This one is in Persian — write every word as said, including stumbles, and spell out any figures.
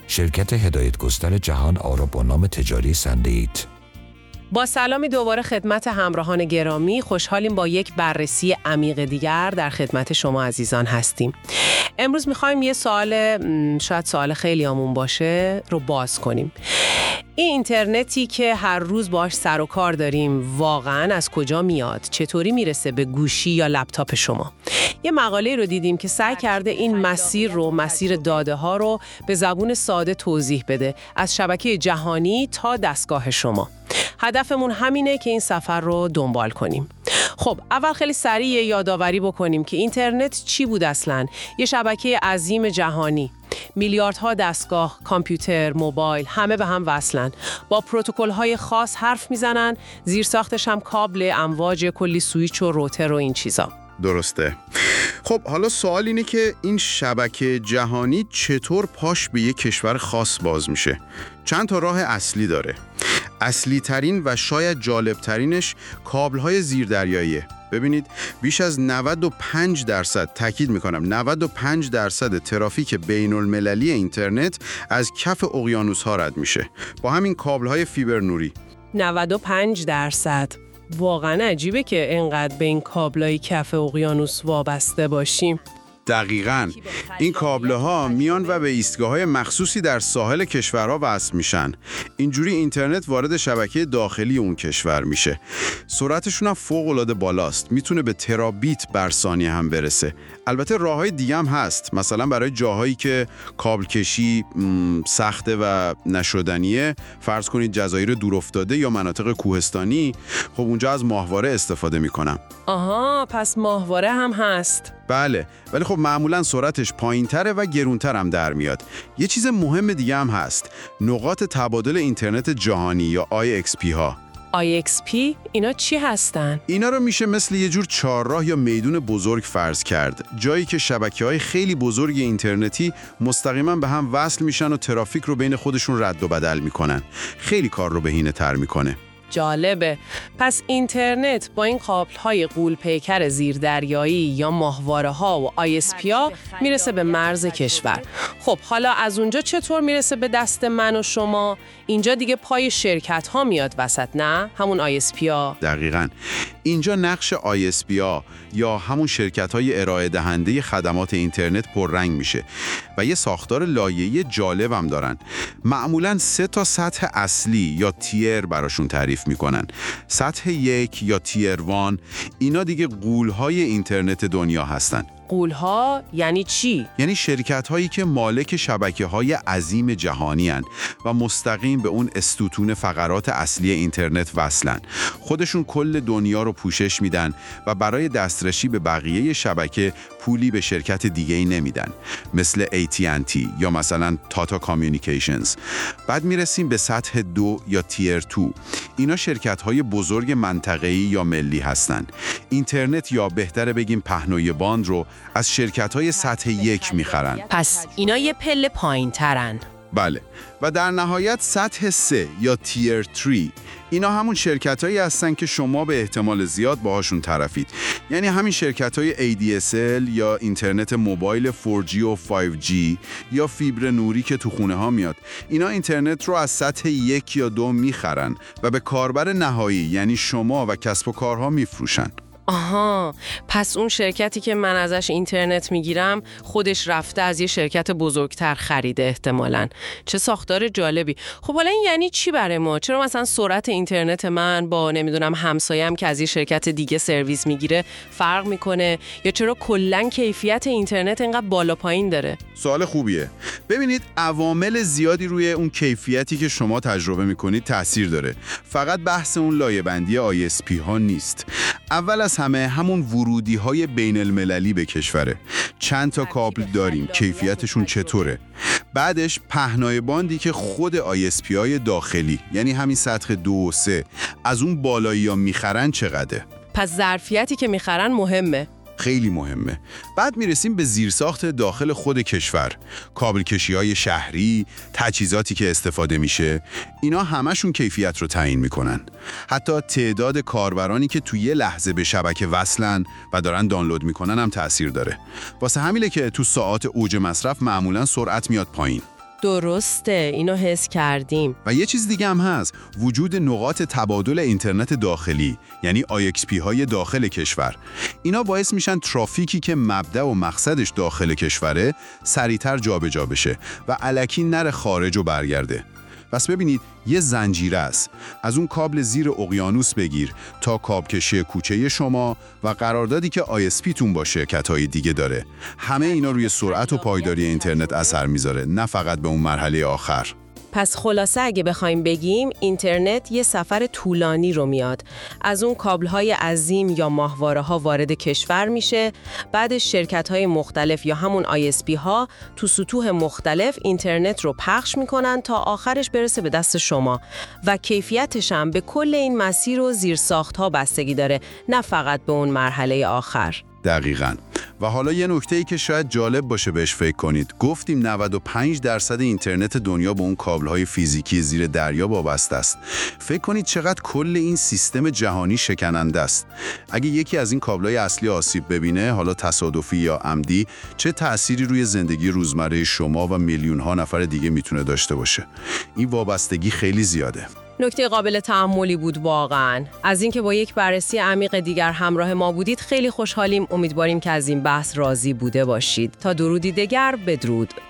شرکت هدایتگستر جهان آرا با نام تجاری سندیت. با سلامی دوباره خدمت همراهان گرامی، خوشحالیم با یک بررسی عمیق دیگر در خدمت شما عزیزان هستیم. امروز میخوایم یه سوال، شاید سوال خیلی آمون باشه، رو باز کنیم. این اینترنتی که هر روز باش سر و کار داریم واقعاً از کجا میاد؟ چطوری میرسه به گوشی یا لپتاپ شما؟ یه مقاله رو دیدیم که سعی کرده این مسیر رو، مسیر داده ها رو به زبون ساده توضیح بده، از شبکه جهانی تا دستگاه شما. هدفمون همینه که این سفر رو دنبال کنیم. خب اول خیلی سریع یادآوری بکنیم که اینترنت چی بود اصلاً؟ یه شبکه عظیم جهانی. میلیاردها دستگاه، کامپیوتر، موبایل همه به هم وصلن. با پروتکل‌های خاص حرف میزنن، زیر ساختش هم کابل، امواج، کلی سویچ و روتر و این چیزا. درسته. خب حالا سوال اینه که این شبکه جهانی چطور پاش به یک کشور خاص باز میشه؟ چند تا راه اصلی داره. اصلی ترین و شاید جالب ترینش کابل‌های زیردریاییه. ببینید بیش از نود و پنج درصد، تاکید میکنم نود و پنج درصد ترافیک بین المللی اینترنت از کف اقیانوس‌ها رد میشه با همین کابل‌های فیبر نوری. نود و پنج درصد. واقعا عجیبه که اینقدر به این کابلای کف اقیانوس وابسته باشیم. دقیقاً. این کابل‌ها میان و به ایستگاه‌های مخصوصی در ساحل کشورها وصل میشن. اینجوری اینترنت وارد شبکه داخلی اون کشور میشه. سرعتشون هم فوق‌العاده بالاست. میتونه به ترابیت بر ثانیه هم برسه. البته راه‌های دیگه هم هست. مثلا برای جاهایی که کابل کشی سخته و نشدنیه، فرض کنید جزایر دورافتاده یا مناطق کوهستانی، خب اونجا از ماهواره استفاده میکنن. آها، پس ماهواره هم هست. بله، ولی خب معمولاً سرعتش پایین‌تره و گرونتر هم در میاد. یه چیز مهم دیگه هم هست. نقاط تبادل اینترنت جهانی یا آی اکس پی ها. آی اکس پی اینا چی هستن؟ اینا رو میشه مثل یه جور چهارراه یا میدون بزرگ فرض کرد. جایی که شبکه‌های خیلی بزرگ اینترنتی مستقیما به هم وصل میشن و ترافیک رو بین خودشون رد و بدل میکنن. خیلی کار رو بهینه‌تر میکنه. جالبه. پس اینترنت با این کابل‌های غول‌پیکر زیردریایی یا ماهواره‌ها و آی اس پی ها میرسه به مرز کشور. خب حالا از اونجا چطور میرسه به دست من و شما؟ اینجا دیگه پای شرکت‌ها میاد وسط، نه؟ همون آی اس پی ها. دقیقاً. اینجا نقش آی اس پی ها یا همون شرکت‌های ارائه دهنده خدمات اینترنت پررنگ میشه و یه ساختار لایه‌ای جالب هم دارن. معمولاً سه تا سطح اصلی یا تیر براشون تعریف میکنن. سطح یک یا تیر وان، اینا دیگه غول‌های اینترنت دنیا هستن. غول‌ها یعنی چی؟ یعنی شرکت‌هایی که مالک شبکه‌های عظیم جهانی هن و مستقیم به اون استوتون فقرات اصلی اینترنت وصلن. خودشون کل دنیا رو پوشش میدن و برای دسترسی به بقیه شبکه پولی به شرکت دیگه‌ای نمیدن، مثل ای تی ان تی یا مثلا تاتا کامیونیکیشنز. بعد میرسیم به سطح دو یا تیر دو. اینا شرکت‌های بزرگ منطقه‌ای یا ملی هستن. اینترنت یا بهتره بگیم پهنای باند رو از شرکت‌های سطح یک می‌خرن. پس اینا یه پله پایین‌ترن. بله. و در نهایت سطح سه یا تیر سه، اینا همون شرکت‌هایی هستن که شما به احتمال زیاد باهاشون طرفید. یعنی همین شرکت‌های ای دی اس ال یا اینترنت موبایل فور جی و فایو جی یا فیبر نوری که تو خونه ها میاد. اینا اینترنت رو از سطح یک یا دو میخرن و به کاربر نهایی یعنی شما و کسب و کارها میفروشن. آها، پس اون شرکتی که من ازش اینترنت میگیرم خودش رفته از یه شرکت بزرگتر خریده احتمالاً. چه ساختار جالبی. خب حالا این یعنی چی برای ما؟ چرا مثلا سرعت اینترنت من با نمیدونم همسایم که از یه شرکت دیگه سرویس میگیره فرق میکنه؟ یا چرا کلاً کیفیت اینترنت اینقدر بالا پایین داره؟ سوال خوبیه. ببینید عوامل زیادی روی اون کیفیتی که شما تجربه میکنید تأثیر داره. فقط بحث اون لایه‌بندی آی اس پی ها نیست. اول از همه همون ورودی های بین المللی به کشوره. چند تا کابل داریم، کیفیتشون چطوره؟ بعدش پهنای باندی که خود آی اس پی های داخلی یعنی همین سطح دو و سه از اون بالایی ها میخرن چقدره؟ پس ظرفیتی که میخرن مهمه. خیلی مهمه. بعد میرسیم به زیرساخت داخل خود کشور. کابل کشی‌های شهری، تجهیزاتی که استفاده میشه، اینا همشون کیفیت رو تعیین میکنن. حتی تعداد کاربرانی که توی یه لحظه به شبکه وصلن و دارن دانلود میکنن هم تأثیر داره. واسه همینه که تو ساعات اوج مصرف معمولاً سرعت میاد پایین. درسته، اینو حس کردیم. و یه چیز دیگه هم هست، وجود نقاط تبادل اینترنت داخلی، یعنی آی اکس پی های داخل کشور. اینا باعث میشن ترافیکی که مبدأ و مقصدش داخل کشوره سریعتر جابجا بشه و الکی نره خارج و برگرده. پس ببینید یه زنجیره است، از اون کابل زیر اقیانوس بگیر تا کابکشی کوچه شما و قراردادی که آی اس پی تون با شرکت‌های دیگه داره. همه اینا روی سرعت و پایداری اینترنت اثر میذاره، نه فقط به اون مرحله آخر. پس خلاصه اگه بخوایم بگیم اینترنت یه سفر طولانی رو میاد. از اون کابل‌های عظیم یا ماهواره‌ها وارد کشور میشه، بعدش شرکت‌های مختلف یا همون آی اس پی ها تو سطوح مختلف اینترنت رو پخش میکنن تا آخرش برسه به دست شما و کیفیتش هم به کل این مسیر و زیرساخت‌ها بستگی داره، نه فقط به اون مرحله آخر. دقیقاً. و حالا یه نکته‌ای که شاید جالب باشه بهش فکر کنید. گفتیم نود و پنج درصد اینترنت دنیا به اون کابل‌های فیزیکی زیر دریا وابسته است. فکر کنید چقدر کل این سیستم جهانی شکننده است. اگه یکی از این کابل‌های اصلی آسیب ببینه، حالا تصادفی یا عمدی، چه تأثیری روی زندگی روزمره شما و میلیون‌ها نفر دیگه میتونه داشته باشه؟ این وابستگی خیلی زیاده. نکته قابل تأملی بود واقعاً. از اینکه با یک بررسی عمیق دیگر همراه ما بودید خیلی خوشحالیم. امیدواریم که از این بحث راضی بوده باشید. تا درودی دیگر، بدرود.